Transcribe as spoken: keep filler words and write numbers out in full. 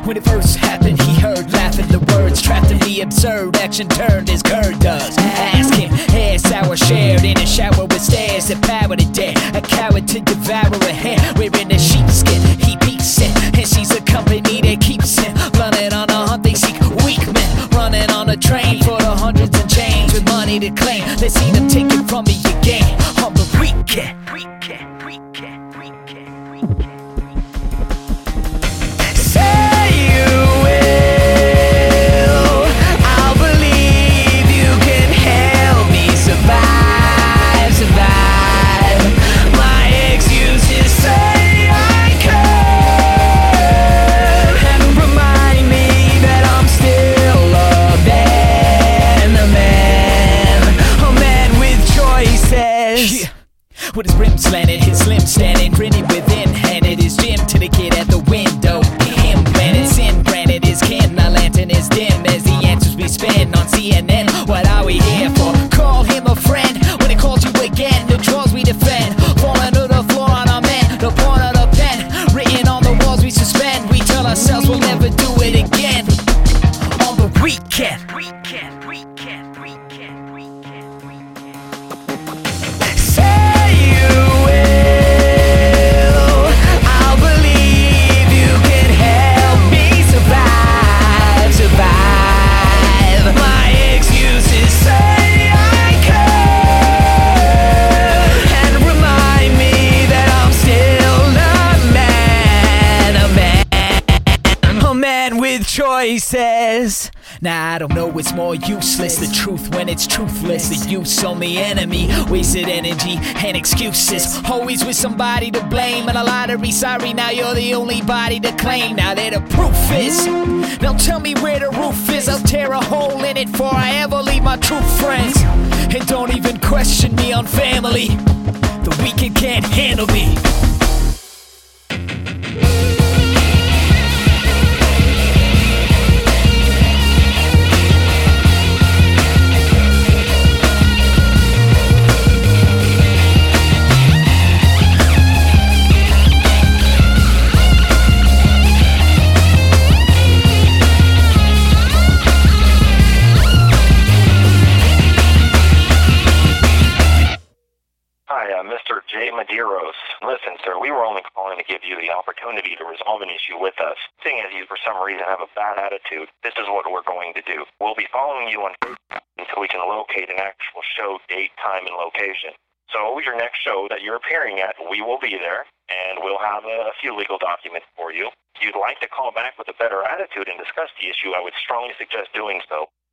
When it first happened, he heard laughing the words trapped in the absurd. Action turned as Gerd does. Ask him, hair sour shared in a shower with stairs. A power to dare, a coward to devour a hair. Wearing a sheepskin, he peeps in, and she's a company that keeps him. Running on a hunt, they seek weak men. Running on a train for the hundreds and change with money to claim. Let's see them take it from me again on the weekend. Weekend, weekend, weekend, weekend. With his brim slanted, his slim standing, grinning within, handed his gym to the kid at the window. Him planted, sin granted, his kin, a lantern is dim as the answers we spend on C N N. What are we here for? Call him a friend when it calls you again. The draws we defend, falling to the floor on our men. The point of the pen, written on the walls we suspend. We tell ourselves we'll never do it again. On the weekend, weekend, weekend, weekend, weekend, weekend. Say choices. Nah, I don't know, it's more useless. The truth when it's truthless. The use on the enemy, wasted energy and excuses. Always with somebody to blame and a lottery. Sorry, now you're the only body to claim. Now that the proof is, now tell me where the roof is. I'll tear a hole in it before I ever leave my true friends. And don't even question me on family. The weekend can't handle me. Hi, uh, Mister J. Medeiros. Listen, sir, we were only calling to give you the opportunity to resolve an issue with us. Seeing as you, for some reason, have a bad attitude, this is what we're going to do. We'll be following you on Facebook until we can locate an actual show date, time, and location. So your next show that you're appearing at, we will be there, and we'll have a, a few legal documents for you. If you'd like to call back with a better attitude and discuss the issue, I would strongly suggest doing so.